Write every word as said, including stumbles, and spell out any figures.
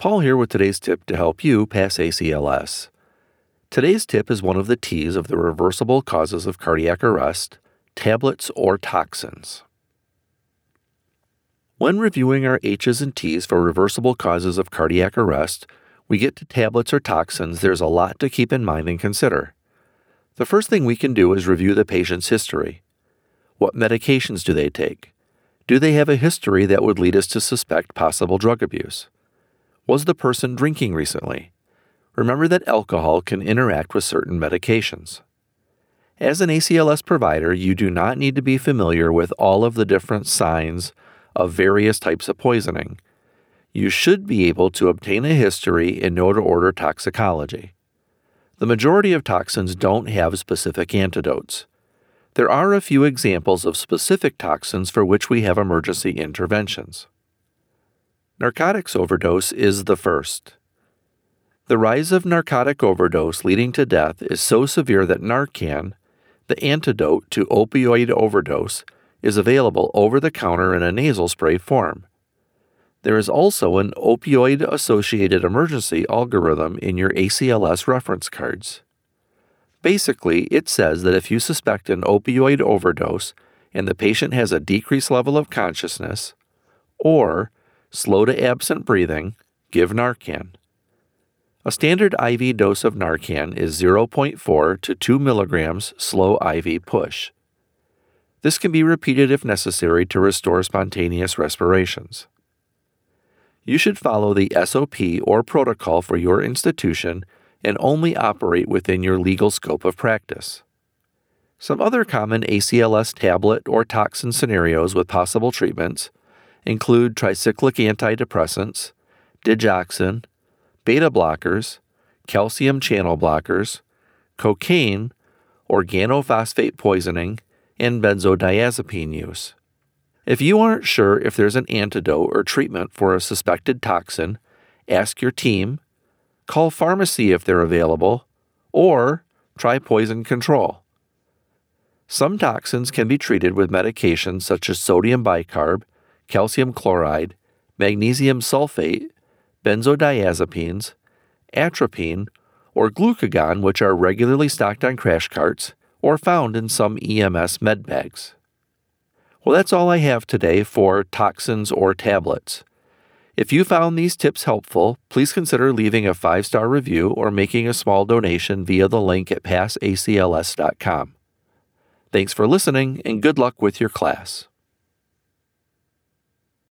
Paul here with today's tip to help you pass A C L S. Today's tip is one of the T's of the reversible causes of cardiac arrest, tablets or toxins. When reviewing our H's and T's for reversible causes of cardiac arrest, we get to tablets or toxins. There's a lot to keep in mind and consider. The first thing we can do is review the patient's history. What medications do they take? Do they have a history that would lead us to suspect possible drug abuse? Was the person drinking recently? Remember that alcohol can interact with certain medications. As an A C L S provider, you do not need to be familiar with all of the different signs of various types of poisoning. You should be able to obtain a history and know to order toxicology. The majority of toxins don't have specific antidotes. There are a few examples of specific toxins for which we have emergency interventions. Narcotics overdose is the first. The rise of narcotic overdose leading to death is so severe that Narcan, the antidote to opioid overdose, is available over the counter in a nasal spray form. There is also an opioid-associated emergency algorithm in your A C L S reference cards. Basically, it says that if you suspect an opioid overdose and the patient has a decreased level of consciousness or slow to absent breathing, give Narcan. A standard I V dose of Narcan is zero point four to two milligrams slow I V push. This can be repeated if necessary to restore spontaneous respirations. You should follow the S O P or protocol for your institution and only operate within your legal scope of practice. Some other common A C L S tablet or toxin scenarios with possible treatments include tricyclic antidepressants, digoxin, beta blockers, calcium channel blockers, cocaine, organophosphate poisoning, and benzodiazepine use. If you aren't sure if there's an antidote or treatment for a suspected toxin, ask your team, call pharmacy if they're available, or try poison control. Some toxins can be treated with medications such as sodium bicarb, calcium chloride, magnesium sulfate, benzodiazepines, atropine, or glucagon, which are regularly stocked on crash carts or found in some E M S med bags. Well, that's all I have today for toxins or tablets. If you found these tips helpful, please consider leaving a five-star review or making a small donation via the link at pass A C L S dot com. Thanks for listening, and good luck with your class.